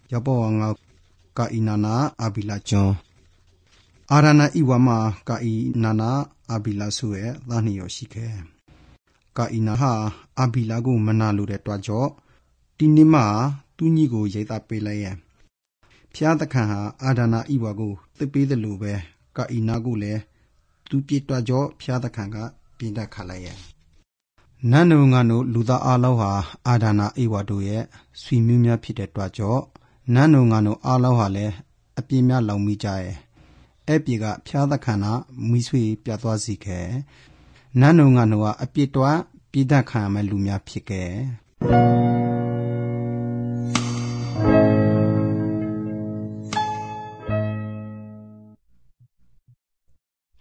ရပေါ်ငါကာအီနာနာအဘီလာကျွန်းအာရနာဤဝမှာကာအီနာနာအဘီလာဆိုရဲ့သားနှစ်ယောက်ရှိခဲ့ကာအီနာဟာအဘီလာကိုမနာလို့တဲ့တွားကြောဒီနေ့မှသူ့ညီကိုရိတ်သားပေးလိုက်ရဲ့ဖျားတခန့်ဟာအာဒနာဤဝကိုသစ်ပေးတယ်လို့ပဲကာအီနာကိုလည်းသူပြစ်တွားကြောဖျားတခန့်ကပြင်တတ်ခါလိုက်ရဲ့နန်းတို့ငါတို့လူသားအားလုံးဟာအာဒနာဤဝတို့ရဲ့ဆွေမျိုးများဖြစ်တဲ့တွားကြောနန်းတို့ငါတို့အားလုံးဟာလည်းအပြင်းများလောင်မိကြရဲ့အဲ့ပြေကဖျားသခန္ဓာမိဆွေပြသွားစီခဲ့နန်းတို့ငါတို့ကအပြစ်တွားပြည်တတ်ခံရမဲ့လူများဖြစ်ခဲ့